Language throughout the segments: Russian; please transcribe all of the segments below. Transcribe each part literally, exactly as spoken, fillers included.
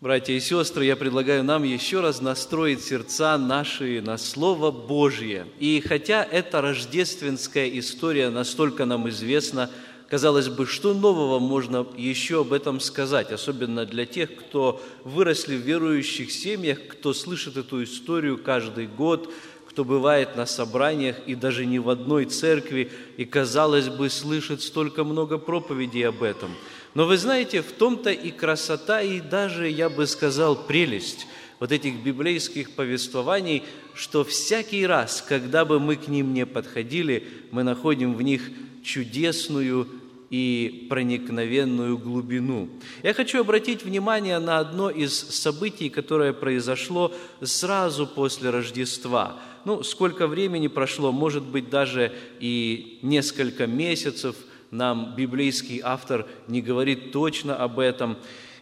Братья и сестры, я предлагаю нам еще раз настроить сердца наши на Слово Божье. И хотя эта рождественская история настолько нам известна, казалось бы, что нового можно еще об этом сказать, особенно для тех, кто выросли в верующих семьях, кто слышит эту историю каждый год, кто бывает на собраниях и даже не в одной церкви, и, казалось бы, слышит столько много проповедей об этом. Но вы знаете, в том-то и красота, и даже, я бы сказал, прелесть вот этих библейских повествований, что всякий раз, когда бы мы к ним не подходили, мы находим в них чудесную и проникновенную глубину. Я хочу обратить внимание на одно из событий, которое произошло сразу после Рождества. Ну, сколько времени прошло, может быть, даже и несколько месяцев, нам библейский автор не говорит точно об этом.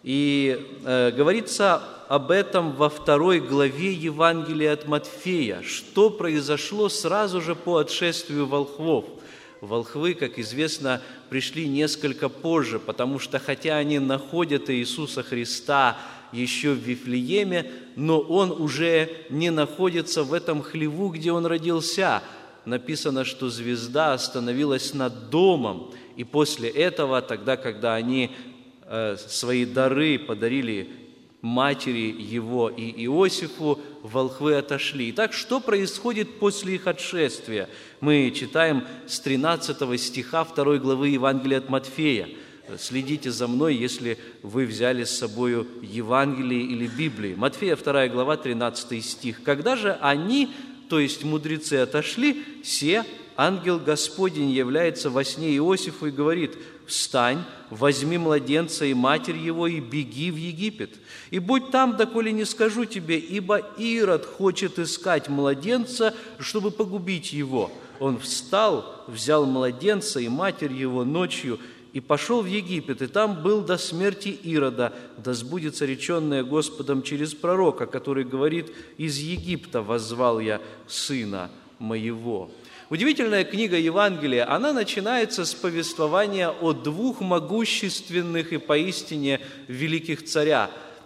И э, говорится об этом во второй главе Евангелия от Матфея, что произошло сразу же по отшествию волхвов. Волхвы, как известно, пришли несколько позже, потому что, хотя они находят Иисуса Христа еще в Вифлееме, но Он уже не находится в этом хлеву, где Он родился. Написано, что звезда остановилась над домом, и после этого, тогда, когда они э, свои дары подарили матери его и Иосифу, волхвы отошли. Итак, что происходит после их отшествия? Мы читаем с тринадцатого стиха второй главы Евангелия от Матфея. Следите за мной, если вы взяли с собою Евангелие или Библию. Матфея вторая глава, тринадцатый стих. «Когда же они, то есть мудрецы, отошли, се, ангел Господень является во сне Иосифу и говорит: встань, возьми младенца и матерь его и беги в Египет. И будь там, доколе не скажу тебе, ибо Ирод хочет искать младенца, чтобы погубить его. Он встал, взял младенца и матерь его ночью и пошел в Египет, и там был до смерти Ирода, да сбудется реченное Господом через пророка, который говорит: из Египта воззвал я сына моего». Удивительная книга Евангелия, она начинается с повествования о двух могущественных и поистине великих царях.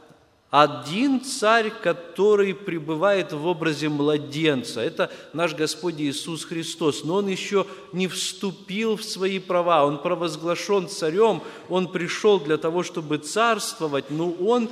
Один царь, который пребывает в образе младенца, это наш Господь Иисус Христос, но Он еще не вступил в свои права, Он провозглашен царем, Он пришел для того, чтобы царствовать, но Он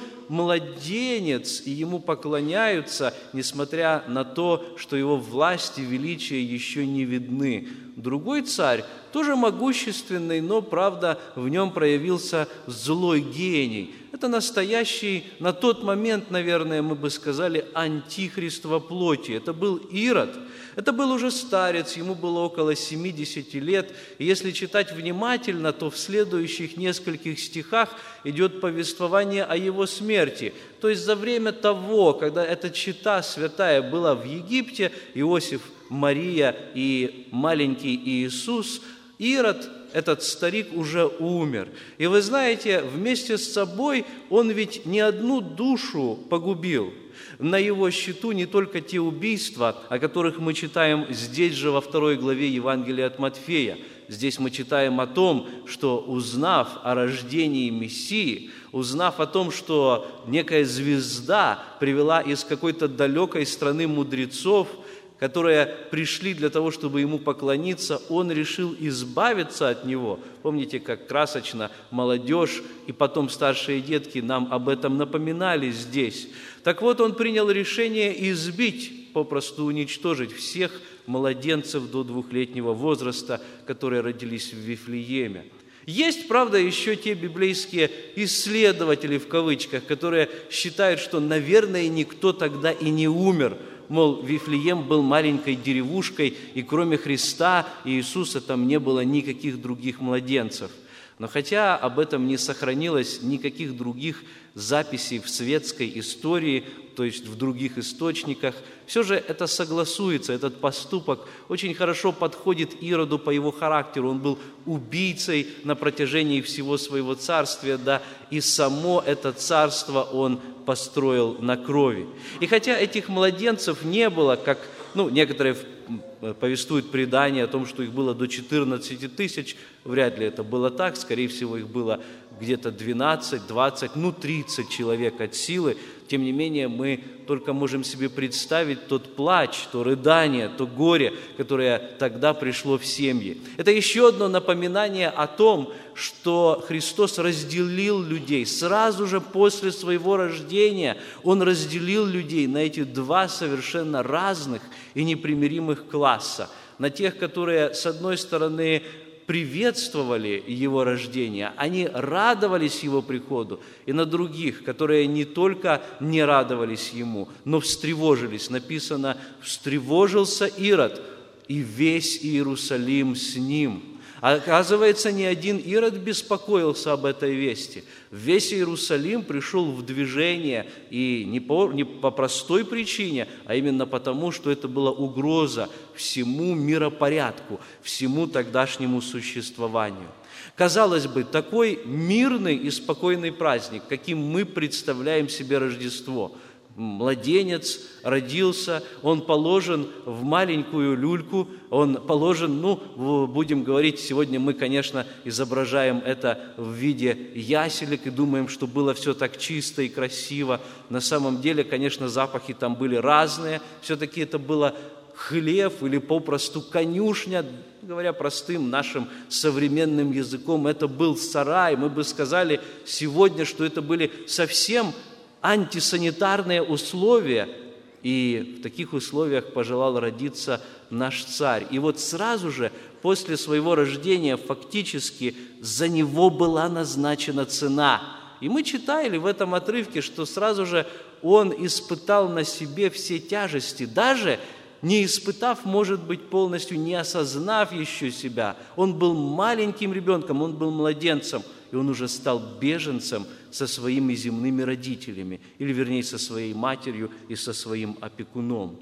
младенец, и Ему поклоняются, несмотря на то, что Его власть и величие еще не видны. Другой царь, тоже могущественный, но, правда, в нем проявился злой гений. Это настоящий, на тот момент, наверное, мы бы сказали, антихрист во плоти. Это был Ирод. Это был уже старец, ему было около семидесяти лет. И если читать внимательно, то в следующих нескольких стихах идет повествование о его смерти. То есть за время того, когда эта чета святая была в Египте, Иосиф, Мария и маленький Иисус, Ирод, этот старик, уже умер. И вы знаете, вместе с собой он ведь не одну душу погубил. На его счету не только те убийства, о которых мы читаем здесь же во второй главе Евангелия от Матфея. Здесь мы читаем о том, что, узнав о рождении Мессии, узнав о том, что некая звезда привела из какой-то далекой страны мудрецов, которые пришли для того, чтобы ему поклониться, он решил избавиться от него. Помните, как красочно молодежь и потом старшие детки нам об этом напоминали здесь. Так вот, он принял решение избить, попросту уничтожить всех младенцев до двухлетнего возраста, которые родились в Вифлееме. Есть, правда, еще те библейские исследователи, в кавычках, которые считают, что, наверное, никто тогда и не умер. Мол, Вифлеем был маленькой деревушкой, и кроме Христа и Иисуса там не было никаких других младенцев. Но хотя об этом не сохранилось никаких других записей в светской истории, то есть в других источниках, все же это согласуется, этот поступок очень хорошо подходит Ироду по его характеру. Он был убийцей на протяжении всего своего царствия, да, и само это царство он построил на крови. И хотя этих младенцев не было, как ну, некоторые повествует предание о том, что их было до четырнадцати тысяч, вряд ли это было так, скорее всего, их было где-то двенадцать, двадцать, ну тридцать человек от силы. Тем не менее, мы только можем себе представить тот плач, то рыдание, то горе, которое тогда пришло в семьи. Это еще одно напоминание о том, что Христос разделил людей. Сразу же после своего рождения Он разделил людей на эти два совершенно разных и непримиримых класса. На тех, которые, с одной стороны, приветствовали Его рождение, они радовались Его приходу, и на других, которые не только не радовались Ему, но встревожились. Написано: «Встревожился Ирод, и весь Иерусалим с ним». А оказывается, ни один Ирод беспокоился об этой вести. Весь Иерусалим пришел в движение, и не по, не по простой причине, а именно потому, что это была угроза всему миропорядку, всему тогдашнему существованию. Казалось бы, такой мирный и спокойный праздник, каким мы представляем себе Рождество. Младенец родился, он положен в маленькую люльку, он положен, ну, будем говорить, сегодня мы, конечно, изображаем это в виде яселек и думаем, что было все так чисто и красиво. На самом деле, конечно, запахи там были разные, все-таки это было хлев или попросту конюшня, говоря простым нашим современным языком, это был сарай. Мы бы сказали сегодня, что это были совсем антисанитарные условия, и в таких условиях пожелал родиться наш царь. И вот сразу же после своего рождения фактически за него была назначена цена. И мы читали в этом отрывке, что сразу же он испытал на себе все тяжести, даже не испытав, может быть, полностью, не осознав еще себя. Он был маленьким ребенком, он был младенцем, и он уже стал беженцем со своими земными родителями, или, вернее, со своей матерью и со своим опекуном.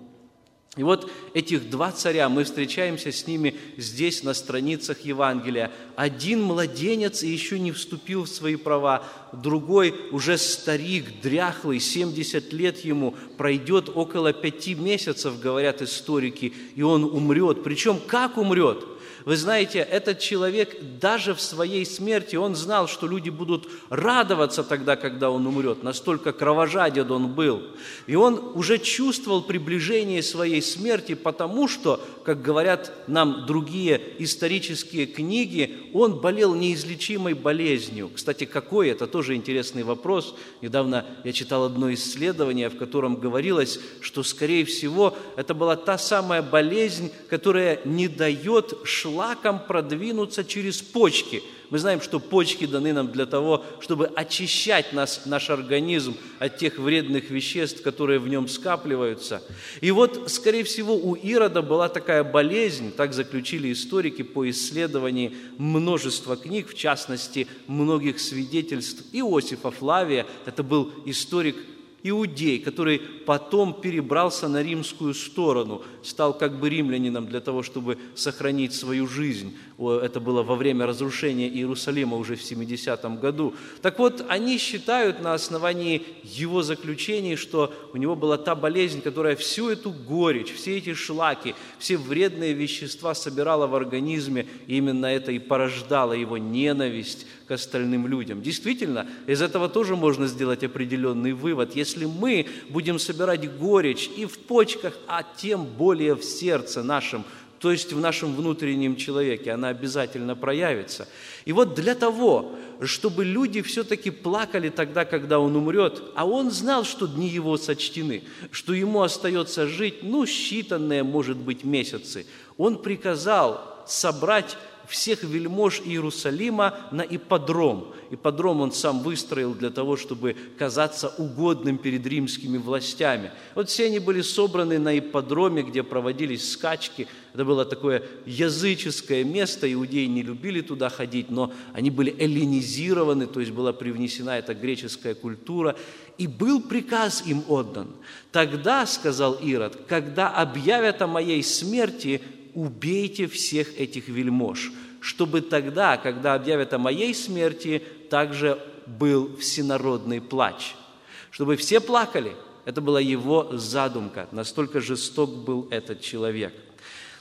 И вот этих два царя, мы встречаемся с ними здесь, на страницах Евангелия. Один младенец и еще не вступил в свои права, другой уже старик, дряхлый, семьдесят лет ему, пройдет около пяти месяцев, говорят историки, и он умрет. Причем как умрет? Вы знаете, этот человек даже в своей смерти, он знал, что люди будут радоваться тогда, когда он умрет. Настолько кровожаден он был. И он уже чувствовал приближение своей смерти, потому что, как говорят нам другие исторические книги, он болел неизлечимой болезнью. Кстати, какой? Это тоже интересный вопрос. Недавно я читал одно исследование, в котором говорилось, что, скорее всего, это была та самая болезнь, которая не дает шлаком продвинуться через почки. Мы знаем, что почки даны нам для того, чтобы очищать нас, наш организм от тех вредных веществ, которые в нем скапливаются. И вот, скорее всего, у Ирода была такая болезнь, так заключили историки по исследованию множества книг, в частности, многих свидетельств Иосифа Флавия. Это был историк иудей, который потом перебрался на римскую сторону, стал как бы римлянином для того, чтобы сохранить свою жизнь. Это было во время разрушения Иерусалима уже в семидесятом году. Так вот, они считают на основании его заключений, что у него была та болезнь, которая всю эту горечь, все эти шлаки, все вредные вещества собирала в организме, и именно это и порождало его ненависть к остальным людям. Действительно, из этого тоже можно сделать определенный вывод. Если мы будем собирать горечь и в почках, а тем более в сердце нашем, то есть в нашем внутреннем человеке, она обязательно проявится. И вот для того, чтобы люди все-таки плакали тогда, когда он умрет, а он знал, что дни его сочтены, что ему остается жить, ну, считанные, может быть, месяцы, он приказал собрать всех вельмож Иерусалима на ипподром. Ипподром он сам выстроил для того, чтобы казаться угодным перед римскими властями. Вот все они были собраны на ипподроме, где проводились скачки. Это было такое языческое место, иудеи не любили туда ходить, но они были эллинизированы, то есть была привнесена эта греческая культура. И был приказ им отдан. «Тогда, — сказал Ирод, — когда объявят о моей смерти, убейте всех этих вельмож, чтобы тогда, когда объявят о моей смерти, также был всенародный плач». Чтобы все плакали. Это была его задумка. Настолько жесток был этот человек.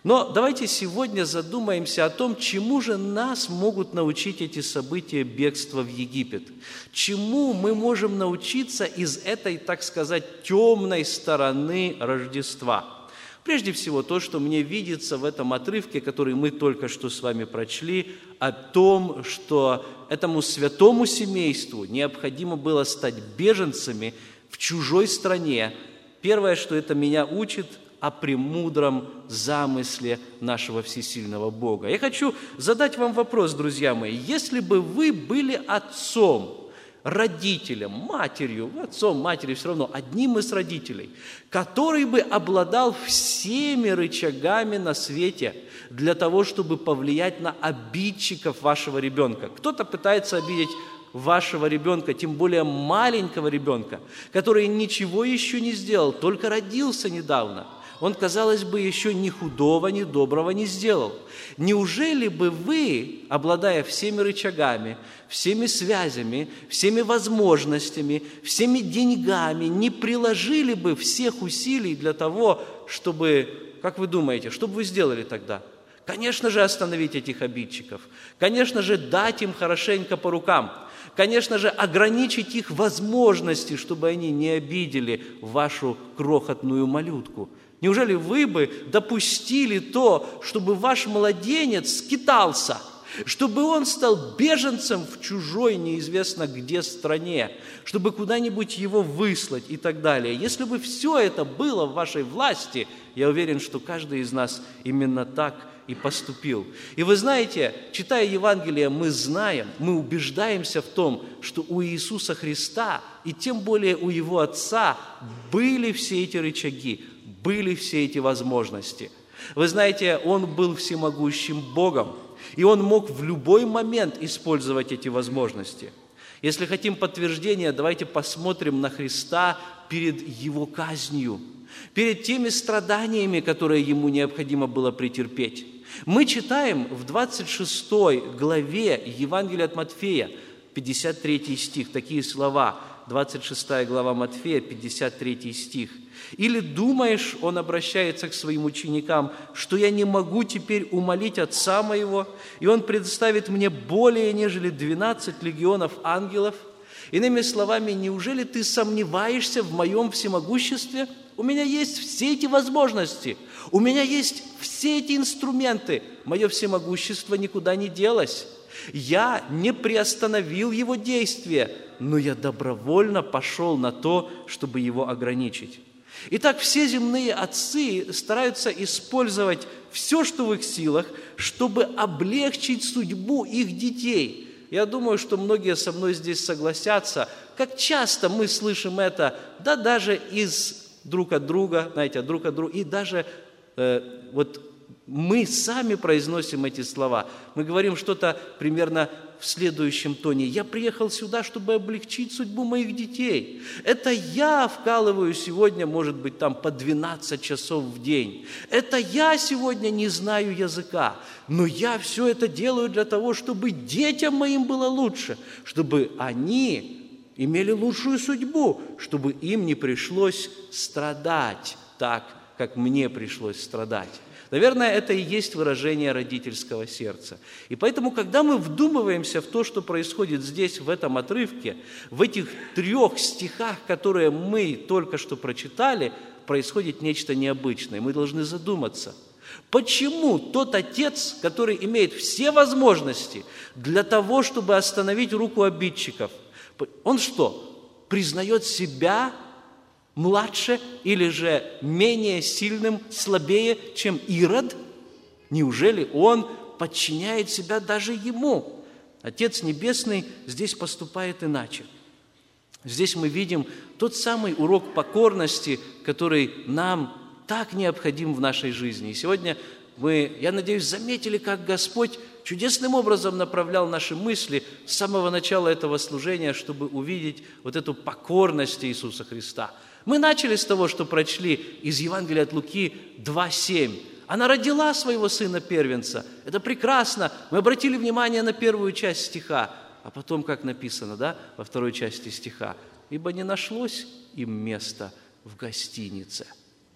Но давайте сегодня задумаемся о том, чему же нас могут научить эти события бегства в Египет. Чему мы можем научиться из этой, так сказать, темной стороны Рождества. Прежде всего, то, что мне видится в этом отрывке, который мы только что с вами прочли, о том, что этому святому семейству необходимо было стать беженцами в чужой стране. Первое, что это меня учит, о премудром замысле нашего всесильного Бога. Я хочу задать вам вопрос, друзья мои. Если бы вы были отцом, родителем, матерью, отцом, матерью, все равно одним из родителей, который бы обладал всеми рычагами на свете для того, чтобы повлиять на обидчиков вашего ребенка. Кто-то пытается обидеть вашего ребенка, тем более маленького ребенка, который ничего еще не сделал, только родился недавно. Он, казалось бы, еще ни худого, ни доброго не сделал. Неужели бы вы, обладая всеми рычагами, всеми связями, всеми возможностями, всеми деньгами, не приложили бы всех усилий для того, чтобы, как вы думаете, что бы вы сделали тогда? Конечно же, остановить этих обидчиков. Конечно же, дать им хорошенько по рукам. Конечно же, ограничить их возможности, чтобы они не обидели вашу крохотную малютку. Неужели вы бы допустили то, чтобы ваш младенец скитался, чтобы он стал беженцем в чужой неизвестно где стране, чтобы куда-нибудь его выслать и так далее? Если бы все это было в вашей власти, я уверен, что каждый из нас именно так и поступил. И вы знаете, читая Евангелие, мы знаем, мы убеждаемся в том, что у Иисуса Христа и тем более у Его Отца были все эти рычаги, были все эти возможности. Вы знаете, Он был всемогущим Богом, и Он мог в любой момент использовать эти возможности. Если хотим подтверждения, давайте посмотрим на Христа перед Его казнью, перед теми страданиями, которые Ему необходимо было претерпеть. Мы читаем в двадцать шестой главе Евангелия от Матфея, пятьдесят третий стих, такие слова, двадцать шестая глава Матфея, пятьдесят третий стих. «Или думаешь, он обращается к своим ученикам, что я не могу теперь умолить Отца моего, и он предоставит мне более, нежели двенадцать легионов ангелов? Иными словами, неужели ты сомневаешься в моем всемогуществе? У меня есть все эти возможности, у меня есть все эти инструменты, мое всемогущество никуда не делось. Я не приостановил его действия, но я добровольно пошел на то, чтобы его ограничить». Итак, все земные отцы стараются использовать все, что в их силах, чтобы облегчить судьбу их детей. Я думаю, что многие со мной здесь согласятся. Как часто мы слышим это, да даже из друг от друга, знаете, друг от друга, и даже э, вот мы сами произносим эти слова. Мы говорим что-то примерно в следующем тоне. «Я приехал сюда, чтобы облегчить судьбу моих детей. Это я вкалываю сегодня, может быть, там по двенадцать часов в день. Это я сегодня не знаю языка. Но я все это делаю для того, чтобы детям моим было лучше, чтобы они имели лучшую судьбу, чтобы им не пришлось страдать так, как мне пришлось страдать». Наверное, это и есть выражение родительского сердца. И поэтому, когда мы вдумываемся в то, что происходит здесь, в этом отрывке, в этих трех стихах, которые мы только что прочитали, происходит нечто необычное. Мы должны задуматься, почему тот отец, который имеет все возможности для того, чтобы остановить руку обидчиков, он что, признает себя младше или же менее сильным, слабее, чем Ирод? Неужели он подчиняет себя даже ему? Отец Небесный здесь поступает иначе. Здесь мы видим тот самый урок покорности, который нам так необходим в нашей жизни. И сегодня мы, я надеюсь, заметили, как Господь чудесным образом направлял наши мысли с самого начала этого служения, чтобы увидеть вот эту покорность Иисуса Христа. Мы начали с того, что прочли из Евангелия от Луки два семь. Она родила своего сына-первенца. Это прекрасно. Мы обратили внимание на первую часть стиха. А потом, как написано, да, во второй части стиха. «Ибо не нашлось им места в гостинице».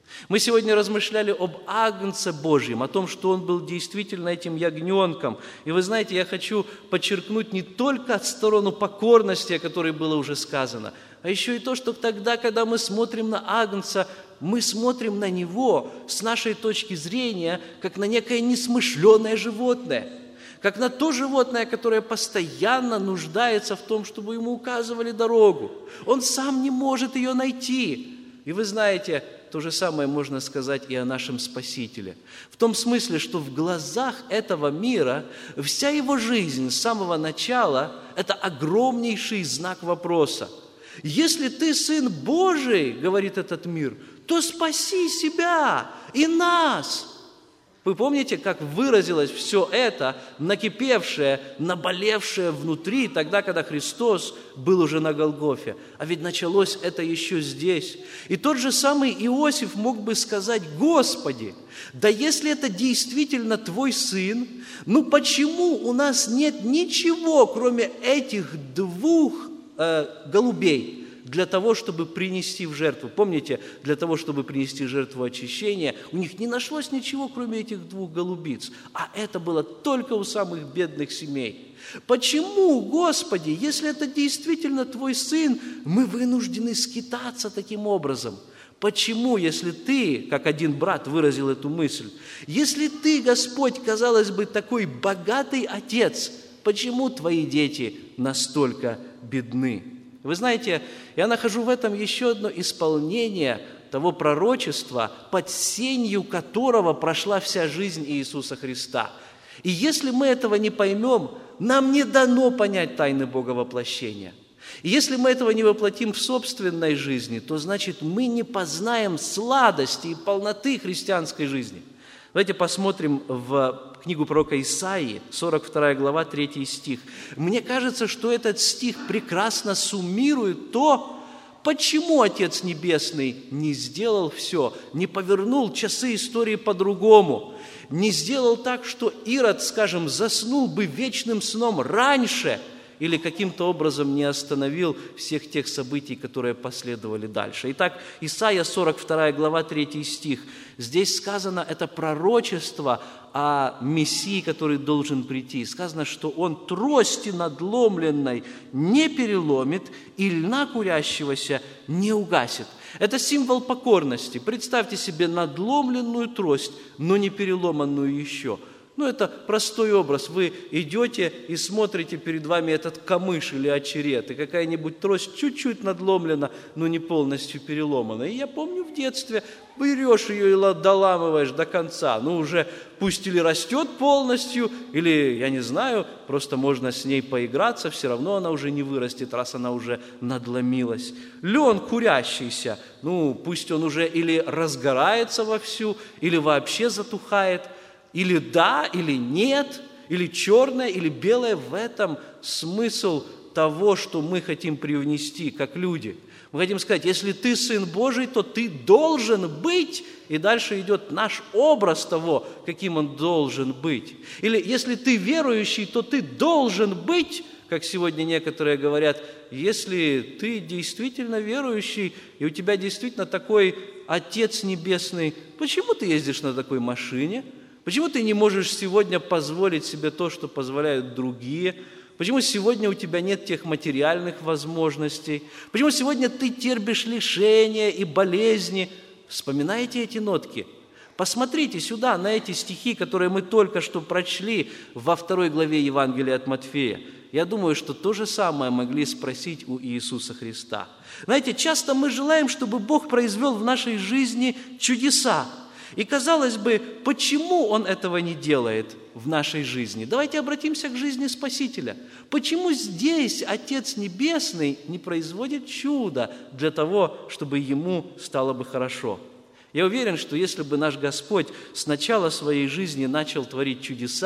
Мы сегодня размышляли об Агнце Божьем, о том, что Он был действительно этим ягненком. И вы знаете, я хочу подчеркнуть не только сторону покорности, о которой было уже сказано, а еще и то, что тогда, когда мы смотрим на Агнца, мы смотрим на Него с нашей точки зрения, как на некое несмышленое животное, как на то животное, которое постоянно нуждается в том, чтобы ему указывали дорогу. Он сам не может ее найти. И вы знаете, то же самое можно сказать и о нашем Спасителе. В том смысле, что в глазах этого мира вся его жизнь с самого начала – это огромнейший знак вопроса. Если ты Сын Божий, говорит этот мир, то спаси себя и нас. Вы помните, как выразилось все это, накипевшее, наболевшее внутри, тогда, когда Христос был уже на Голгофе? А ведь началось это еще здесь. И тот же самый Иосиф мог бы сказать: «Господи, да если это действительно Твой Сын, ну почему у нас нет ничего, кроме этих двух э, голубей, для того, чтобы принести в жертву?» Помните, для того, чтобы принести жертву очищения, у них не нашлось ничего, кроме этих двух голубиц. А это было только у самых бедных семей. Почему, Господи, если это действительно Твой Сын, мы вынуждены скитаться таким образом? Почему, если Ты, как один брат выразил эту мысль, если Ты, Господь, казалось бы, такой богатый Отец, почему Твои дети настолько бедны? Вы знаете, я нахожу в этом еще одно исполнение того пророчества, под сенью которого прошла вся жизнь Иисуса Христа. И если мы этого не поймем, нам не дано понять тайны Бога воплощения. И если мы этого не воплотим в собственной жизни, то значит мы не познаем сладости и полноты христианской жизни. Давайте посмотрим в книгу пророка Исаии, сорок вторая глава, третий стих. Мне кажется, что этот стих прекрасно суммирует то, почему Отец Небесный не сделал все, не повернул часы истории по-другому, не сделал так, что Ирод, скажем, заснул бы вечным сном раньше, или каким-то образом не остановил всех тех событий, которые последовали дальше. Итак, Исайя сорок вторая глава, третий стих. Здесь сказано это пророчество о Мессии, который должен прийти. Сказано, что Он трости надломленной не переломит и льна курящегося не угасит. Это символ покорности. Представьте себе надломленную трость, но не переломанную еще. Ну, это простой образ. Вы идете и смотрите перед вами этот камыш или очерет, и какая-нибудь трость чуть-чуть надломлена, но не полностью переломана. И я помню в детстве, берешь ее и доламываешь до конца. Ну, уже пусть или растет полностью, или, я не знаю, просто можно с ней поиграться, все равно она уже не вырастет, раз она уже надломилась. Лен курящийся, ну, пусть он уже или разгорается вовсю, или вообще затухает, или да, или нет, или черное, или белое. В этом смысл того, что мы хотим привнести, как люди. Мы хотим сказать, если ты Сын Божий, то ты должен быть, и дальше идет наш образ того, каким он должен быть. Или если ты верующий, то ты должен быть, как сегодня некоторые говорят, если ты действительно верующий, и у тебя действительно такой Отец Небесный, почему ты ездишь на такой машине? Почему ты не можешь сегодня позволить себе то, что позволяют другие? Почему сегодня у тебя нет тех материальных возможностей? Почему сегодня ты терпишь лишения и болезни? Вспоминайте эти нотки. Посмотрите сюда, на эти стихи, которые мы только что прочли во второй главе Евангелия от Матфея. Я думаю, что то же самое могли спросить у Иисуса Христа. Знаете, часто мы желаем, чтобы Бог произвел в нашей жизни чудеса. И, казалось бы, почему Он этого не делает в нашей жизни? Давайте обратимся к жизни Спасителя. Почему здесь Отец Небесный не производит чудо для того, чтобы Ему стало бы хорошо? Я уверен, что если бы наш Господь с начала своей жизни начал творить чудеса,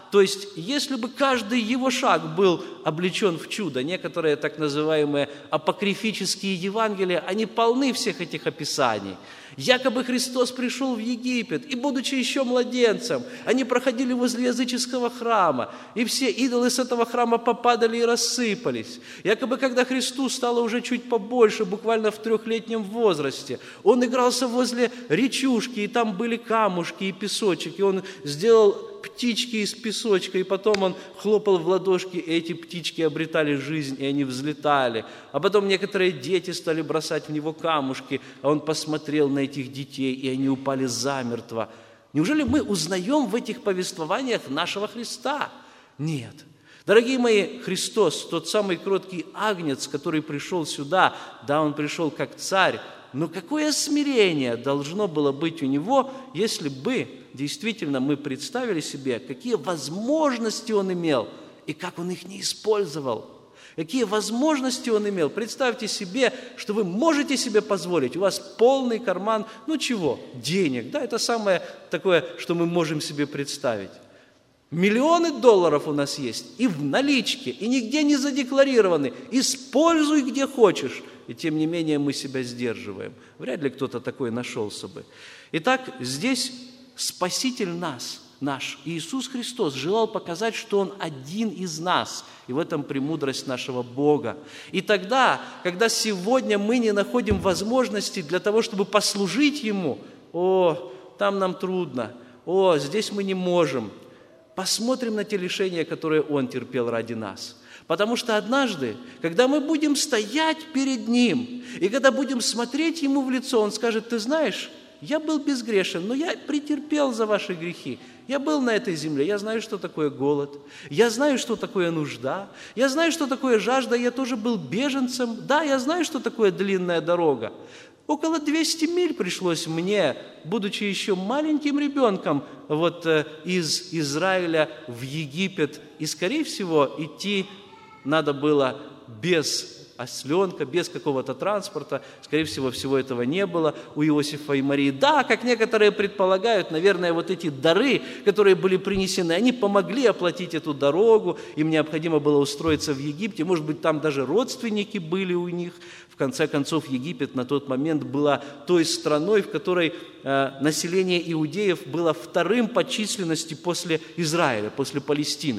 То есть, если бы каждый его шаг был облечен в чудо, некоторые так называемые апокрифические Евангелия, они полны всех этих описаний. Якобы Христос пришел в Египет, и, будучи еще младенцем, они проходили возле языческого храма, и все идолы с этого храма попадали и рассыпались. Якобы, когда Христу стало уже чуть побольше, буквально в трехлетнем возрасте, Он игрался возле речушки, и там были камушки и песочек, и Он сделал птички из песочка, и потом Он хлопал в ладошки, и эти птички обретали жизнь, и они взлетали. А потом некоторые дети стали бросать в Него камушки, а Он посмотрел на этих детей, и они упали замертво. Неужели мы узнаем в этих повествованиях нашего Христа? Нет. Дорогие мои, Христос, тот самый кроткий агнец, который пришел сюда, да, Он пришел как царь, но какое смирение должно было быть у Него, если бы действительно мы представили себе, какие возможности Он имел и как Он их не использовал. Какие возможности Он имел. Представьте себе, что вы можете себе позволить, у вас полный карман, ну чего, денег, да, это самое такое, что мы можем себе представить. Миллионы долларов у нас есть и в наличке, и нигде не задекларированы. Используй где хочешь. И тем не менее мы себя сдерживаем. Вряд ли кто-то такой нашелся бы. Итак, здесь Спаситель нас, наш Иисус Христос, желал показать, что Он один из нас. И в этом премудрость нашего Бога. И тогда, когда сегодня мы не находим возможности для того, чтобы послужить Ему, о, там нам трудно, о, здесь мы не можем, посмотрим на те лишения, которые Он терпел ради нас. Потому что однажды, когда мы будем стоять перед Ним, и когда будем смотреть Ему в лицо, Он скажет: ты знаешь, я был безгрешен, но я претерпел за ваши грехи. Я был на этой земле, я знаю, что такое голод, я знаю, что такое нужда, я знаю, что такое жажда, я тоже был беженцем, да, я знаю, что такое длинная дорога. Около двухсот миль пришлось мне, будучи еще маленьким ребенком, вот э, из Израиля в Египет, и, скорее всего, идти надо было без осленка, без какого-то транспорта. Скорее всего, всего этого не было у Иосифа и Марии. Да, как некоторые предполагают, наверное, вот эти дары, которые были принесены, они помогли оплатить эту дорогу, им необходимо было устроиться в Египте, может быть, там даже родственники были у них. В конце концов, Египет на тот момент была той страной, в которой э, население иудеев было вторым по численности после Израиля, после Палестины.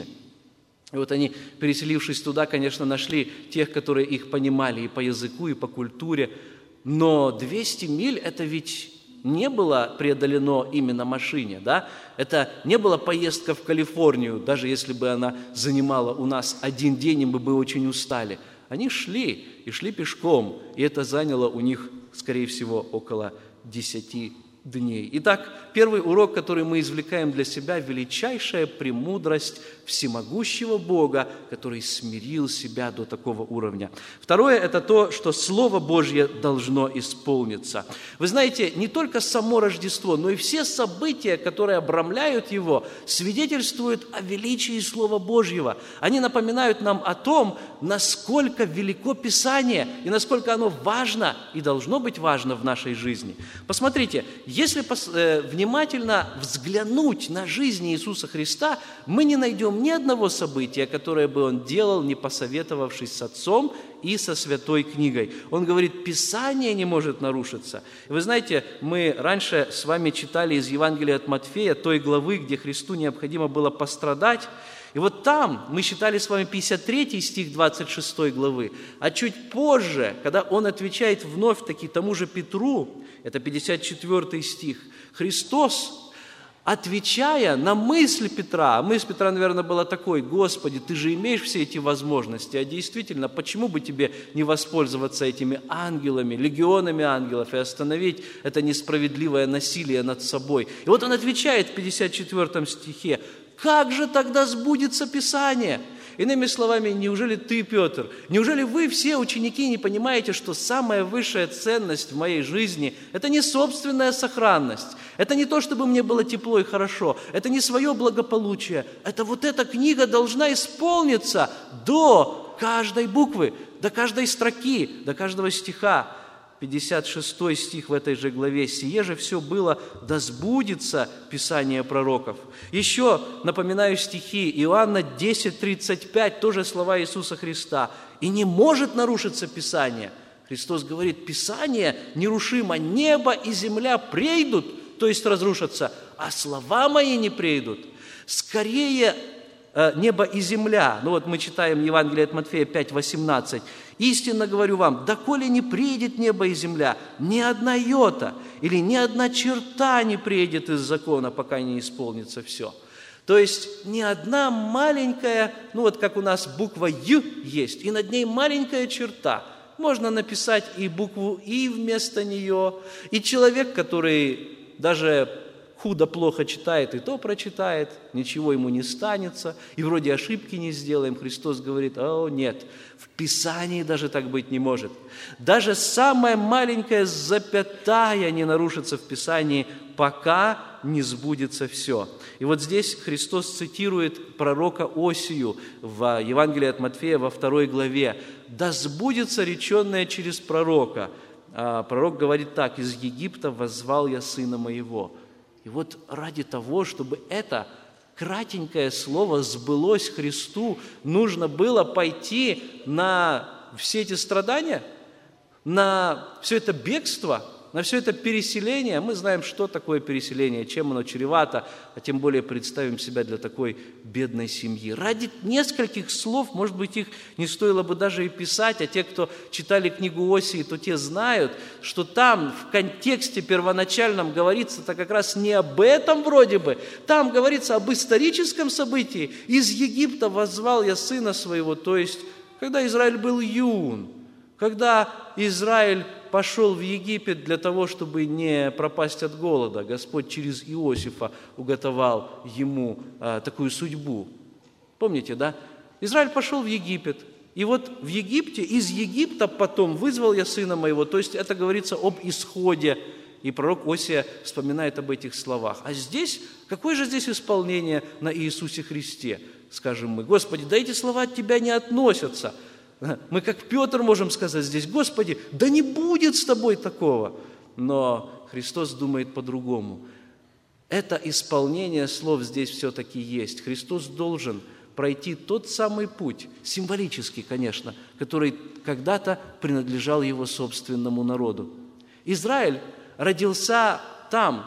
И вот они, переселившись туда, конечно, нашли тех, которые их понимали и по языку, и по культуре. Но двести миль – это ведь не было преодолено именно машине, да? Это не была поездка в Калифорнию, даже если бы она занимала у нас один день, и мы бы очень устали. Они шли, и шли пешком, и это заняло у них, скорее всего, около десяти дней. Итак, первый урок, который мы извлекаем для себя – величайшая премудрость всемогущего Бога, который смирил себя до такого уровня. Второе – это то, что Слово Божье должно исполниться. Вы знаете, не только само Рождество, но и все события, которые обрамляют его, свидетельствуют о величии Слова Божьего. Они напоминают нам о том, насколько велико Писание и насколько оно важно и должно быть важно в нашей жизни. Посмотрите, если внимательно взглянуть на жизнь Иисуса Христа, мы не найдем ни одного события, которое бы Он делал, не посоветовавшись с Отцом и со Святой Книгой. Он говорит, Писание не может нарушиться. И вы знаете, мы раньше с вами читали из Евангелия от Матфея, той главы, где Христу необходимо было пострадать. И вот там мы читали с вами пятьдесят третий стих двадцать шестой главы, а чуть позже, когда Он отвечает вновь-таки тому же Петру, это пятьдесят четвёртый стих, Христос, отвечая на мысль Петра, а мысль Петра, наверное, была такой: «Господи, Ты же имеешь все эти возможности, а действительно, почему бы Тебе не воспользоваться этими ангелами, легионами ангелов и остановить это несправедливое насилие над собой?» И вот Он отвечает в пятьдесят четвёртом стихе: «Как же тогда сбудется Писание?» Иными словами, неужели ты, Петр, неужели вы, все ученики, не понимаете, что самая высшая ценность в моей жизни – это не собственная сохранность, это не то, чтобы мне было тепло и хорошо, это не свое благополучие, это вот эта книга должна исполниться до каждой буквы, до каждой строки, до каждого стиха. пятьдесят шестой стих в этой же главе: «Сие же все было, да сбудется Писание пророков». Еще напоминаю стихи Иоанна десять тридцать пять, тоже слова Иисуса Христа: «И не может нарушиться Писание». Христос говорит: Писание нерушимо, небо и земля прейдут, то есть разрушатся, а слова мои не прейдут. Скорее э, небо и земля. Ну вот мы читаем Евангелие от Матфея пять восемнадцать. «Истинно говорю вам, доколе не приедет небо и земля, ни одна йота или ни одна черта не приедет из закона, пока не исполнится все». То есть ни одна маленькая, ну вот как у нас буква «Й» есть, и над ней маленькая черта. Можно написать и букву «И» вместо нее, и человек, который даже худо-плохо читает, и то прочитает, ничего ему не станется, и вроде ошибки не сделаем. Христос говорит: о, нет, в Писании даже так быть не может. Даже самая маленькая запятая не нарушится в Писании, пока не сбудется все. И вот здесь Христос цитирует пророка Осию в Евангелии от Матфея во второй главе: «Да сбудется реченное через пророка». А пророк говорит так: «Из Египта воззвал я сына моего». И вот ради того, чтобы это кратенькое слово сбылось Христу, нужно было пойти на все эти страдания, на все это бегство, на все это переселение. Мы знаем, что такое переселение, чем оно чревато, а тем более представим себя для такой бедной семьи. Ради нескольких слов, может быть, их не стоило бы даже и писать, а те, кто читали книгу Осии, то те знают, что там в контексте первоначальном говорится-то как раз не об этом вроде бы, там говорится об историческом событии. «Из Египта воззвал я сына своего», то есть когда Израиль был юн, когда Израиль пошел в Египет для того, чтобы не пропасть от голода. Господь через Иосифа уготовал ему а, такую судьбу. Помните, да? Израиль пошел в Египет, и вот в Египте, из Египта потом вызвал я сына моего, то есть это говорится об исходе, и пророк Осия вспоминает об этих словах. А здесь, какое же здесь исполнение на Иисусе Христе? Скажем мы: Господи, да эти слова от Тебя не относятся. Мы, как Петр, можем сказать здесь: Господи, да не будет с Тобой такого. Но Христос думает по-другому. Это исполнение слов здесь все-таки есть. Христос должен пройти тот самый путь, символический, конечно, который когда-то принадлежал Его собственному народу. Израиль родился там,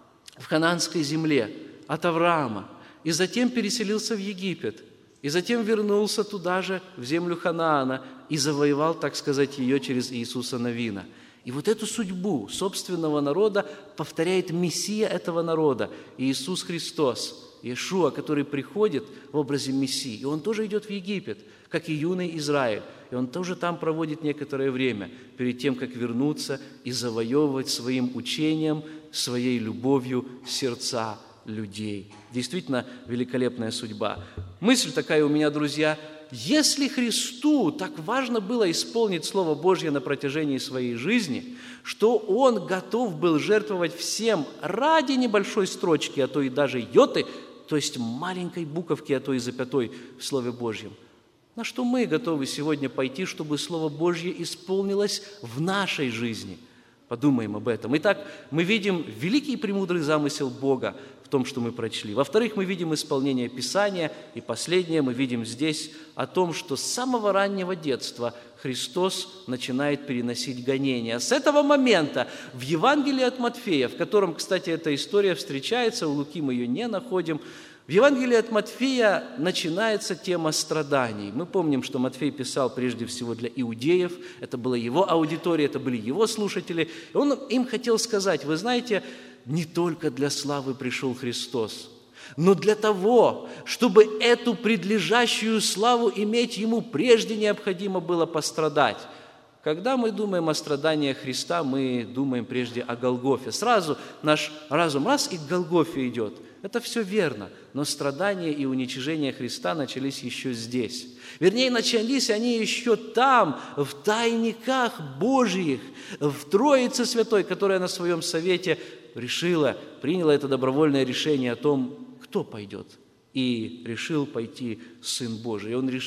в ханаанской земле, от Авраама, и затем переселился в Египет. И затем вернулся туда же, в землю Ханаана, и завоевал, так сказать, ее через Иисуса Навина. И вот эту судьбу собственного народа повторяет Мессия этого народа, Иисус Христос, Иешуа, который приходит в образе Мессии. И Он тоже идет в Египет, как и юный Израиль. И Он тоже там проводит некоторое время, перед тем, как вернуться и завоевывать своим учением, своей любовью сердца людей. Действительно великолепная судьба. Мысль такая у меня, друзья: если Христу так важно было исполнить Слово Божье на протяжении своей жизни, что Он готов был жертвовать всем ради небольшой строчки, а то и даже йоты, то есть маленькой буковки, а то и запятой в Слове Божьем, на что мы готовы сегодня пойти, чтобы Слово Божье исполнилось в нашей жизни? Подумаем об этом. Итак, мы видим великий и премудрый замысел Бога в том, что мы прочли. Во-вторых, мы видим исполнение Писания. И последнее, мы видим здесь о том, что с самого раннего детства Христос начинает переносить гонения. С этого момента в Евангелии от Матфея, в котором, кстати, эта история встречается, у Луки мы ее не находим, в Евангелии от Матфея начинается тема страданий. Мы помним, что Матфей писал прежде всего для иудеев, это была его аудитория, это были его слушатели. И он им хотел сказать: вы знаете, не только для славы пришел Христос, но для того, чтобы эту предлежащую славу иметь, Ему прежде необходимо было пострадать. Когда мы думаем о страданиях Христа, мы думаем прежде о Голгофе. Сразу наш разум раз и к Голгофе идет. Это все верно, но страдания и уничижение Христа начались еще здесь. Вернее, начались они еще там, в тайниках Божьих, в Троице Святой, которая на своем совете решила, приняла это добровольное решение о том, кто пойдет. И решил пойти Сын Божий. И Он решил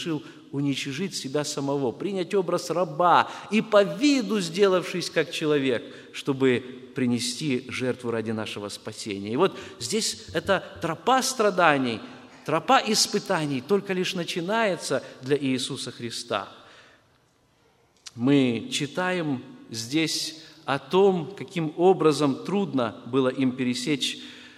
уничижить себя самого, принять образ раба и по виду сделавшись как человек, чтобы принести жертву ради нашего спасения. И вот здесь эта тропа страданий, тропа испытаний только лишь начинается для Иисуса Христа. Мы читаем здесь о том, каким образом трудно было им пересечь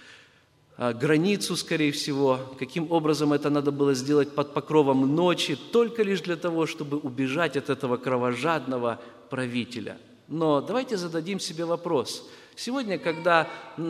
границу, скорее всего, каким образом это надо было сделать под покровом ночи, только лишь для того, чтобы убежать от этого кровожадного правителя. Но давайте зададим себе вопрос. Сегодня, когда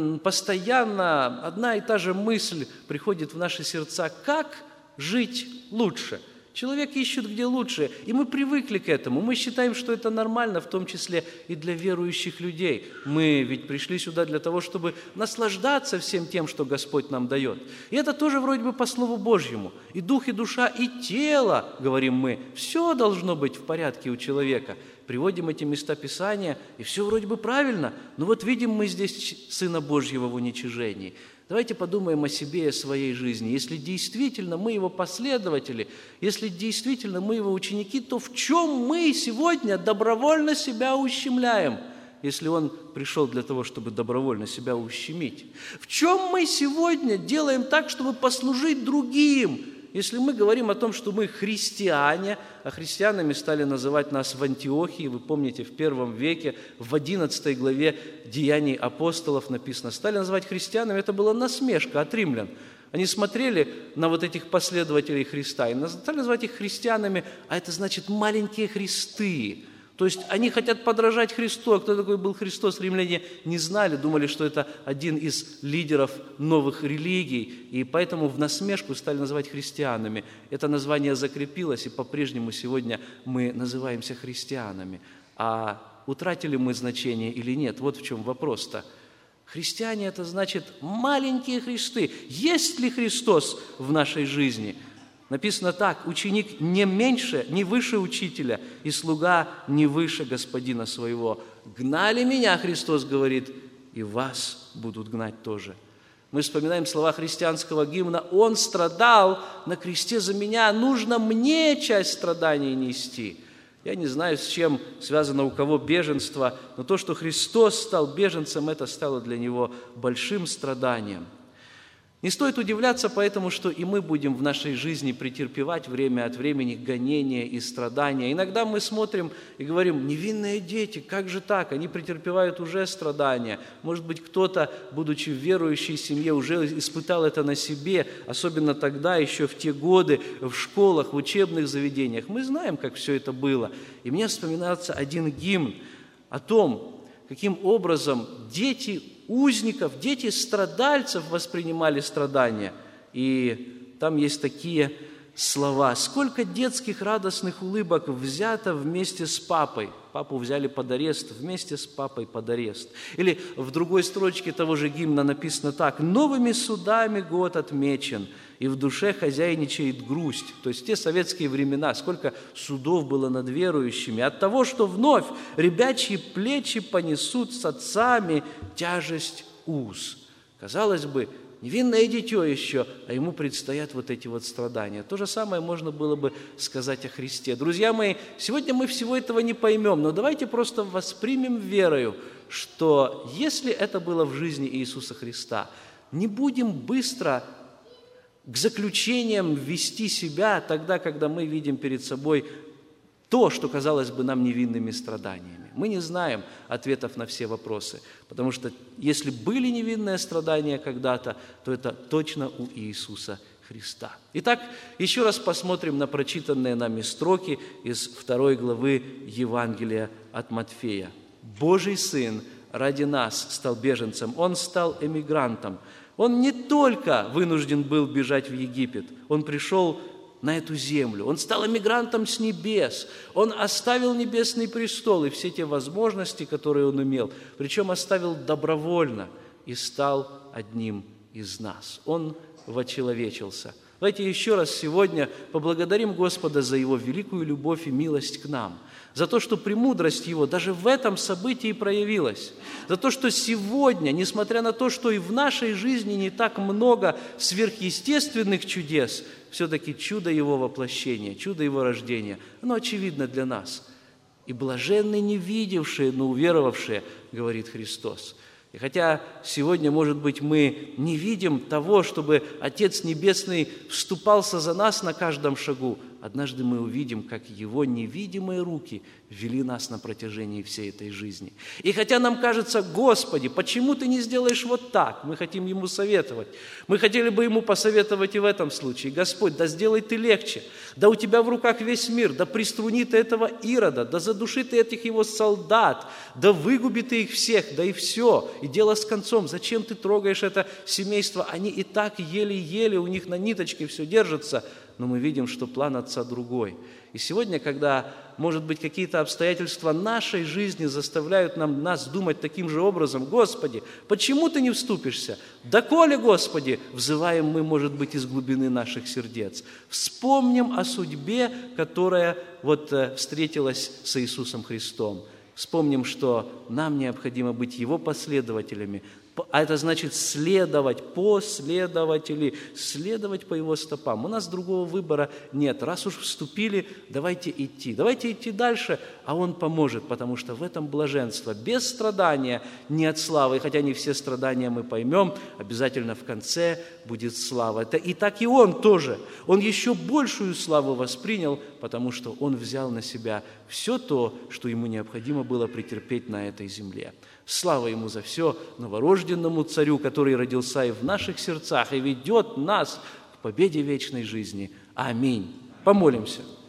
постоянно одна и та же мысль приходит в наши сердца, как жить лучше? Человек ищет, где лучше, и мы привыкли к этому. Мы считаем, что это нормально, в том числе и для верующих людей. Мы ведь пришли сюда для того, чтобы наслаждаться всем тем, что Господь нам дает. И это тоже вроде бы по Слову Божьему. И дух, и душа, и тело, говорим мы, все должно быть в порядке у человека. Приводим эти места Писания, и все вроде бы правильно. Но вот видим мы здесь Сына Божьего в уничижении. Давайте подумаем о себе и о своей жизни. Если действительно мы Его последователи, если действительно мы Его ученики, то в чем мы сегодня добровольно себя ущемляем, если Он пришел для того, чтобы добровольно себя ущемить? В чем мы сегодня делаем так, чтобы послужить другим, если мы говорим о том, что мы христиане, а христианами стали называть нас в Антиохии, вы помните, в первом веке, в одиннадцатой главе Деяний апостолов написано, стали называть христианами, это была насмешка от римлян. Они смотрели на вот этих последователей Христа и стали называть их христианами, а это значит маленькие Христы. То есть они хотят подражать Христу, а кто такой был Христос, римляне не знали, думали, что это один из лидеров новых религий, и поэтому в насмешку стали называть христианами. Это название закрепилось, и по-прежнему сегодня мы называемся христианами. А утратили мы значение или нет? Вот в чем вопрос-то. Христиане – это значит маленькие Христы. Есть ли Христос в нашей жизни? Написано так: ученик не меньше, не выше учителя, и слуга не выше господина своего. Гнали меня, Христос говорит, и вас будут гнать тоже. Мы вспоминаем слова христианского гимна: «Он страдал на кресте за меня, нужно мне часть страданий нести». Я не знаю, с чем связано у кого беженство, но то, что Христос стал беженцем, это стало для Него большим страданием. Не стоит удивляться поэтому, что и мы будем в нашей жизни претерпевать время от времени гонения и страдания. Иногда мы смотрим и говорим: невинные дети, как же так? Они претерпевают уже страдания. Может быть, кто-то, будучи в верующей семье, уже испытал это на себе, особенно тогда, еще в те годы, в школах, в учебных заведениях. Мы знаем, как все это было. И мне вспоминается один гимн о том, каким образом дети узников, дети страдальцев воспринимали страдания. И там есть такие слова: «Сколько детских радостных улыбок взято вместе с папой». Папу взяли под арест, вместе с папой под арест. Или в другой строчке того же гимна написано так: «Новыми судами год отмечен, и в душе хозяйничает грусть». То есть в те советские времена сколько судов было над верующими от того, что вновь ребячьи плечи понесут с отцами тяжесть уз. Казалось бы, невинное дитё еще, а ему предстоят вот эти вот страдания. То же самое можно было бы сказать о Христе. Друзья мои, сегодня мы всего этого не поймем, но давайте просто воспримем верою, что если это было в жизни Иисуса Христа, не будем быстро к заключениям вести себя тогда, когда мы видим перед собой то, что казалось бы нам невинными страданиями. Мы не знаем ответов на все вопросы, потому что если были невинные страдания когда-то, то это точно у Иисуса Христа. Итак, еще раз посмотрим на прочитанные нами строки из второй главы Евангелия от Матфея. «Божий Сын ради нас стал беженцем, Он стал эмигрантом. Он не только вынужден был бежать в Египет, Он пришел на эту землю. Он стал эмигрантом с небес. Он оставил небесный престол и все те возможности, которые Он имел, причем оставил добровольно и стал одним из нас. Он вочеловечился. Давайте еще раз сегодня поблагодарим Господа за Его великую любовь и милость к нам, за то, что премудрость Его даже в этом событии проявилась, за то, что сегодня, несмотря на то, что и в нашей жизни не так много сверхъестественных чудес, все-таки чудо Его воплощения, чудо Его рождения, оно очевидно для нас. И блаженны не видевшие, но уверовавшие, говорит Христос. И хотя сегодня, может быть, мы не видим того, чтобы Отец Небесный вступался за нас на каждом шагу, однажды мы увидим, как Его невидимые руки вели нас на протяжении всей этой жизни. И хотя нам кажется: Господи, почему Ты не сделаешь вот так? Мы хотим Ему советовать. Мы хотели бы Ему посоветовать и в этом случае: Господь, да сделай Ты легче, да у Тебя в руках весь мир, да приструни Ты этого Ирода, да задуши Ты этих его солдат, да выгуби Ты их всех, да и все, и дело с концом. Зачем Ты трогаешь это семейство? Они и так еле-еле, у них на ниточке все держится. Но мы видим, что план Отца другой. И сегодня, когда, может быть, какие-то обстоятельства нашей жизни заставляют нам, нас думать таким же образом: Господи, почему Ты не вступишься? Доколе, Господи, взываем мы, может быть, из глубины наших сердец. Вспомним о судьбе, которая вот встретилась с Иисусом Христом. Вспомним, что нам необходимо быть Его последователями, а это значит следовать, последователи, следовать по Его стопам. У нас другого выбора нет. Раз уж вступили, давайте идти. Давайте идти дальше, а Он поможет, потому что в этом блаженство. Без страдания нет славы. И хотя не все страдания мы поймем, обязательно в конце будет слава. Это и так и Он тоже. Он еще большую славу воспринял, потому что Он взял на себя все то, что Ему необходимо было претерпеть на этой земле. Слава Ему за все, новорожденному Царю, который родился и в наших сердцах, и ведет нас к победе вечной жизни. Аминь. Помолимся.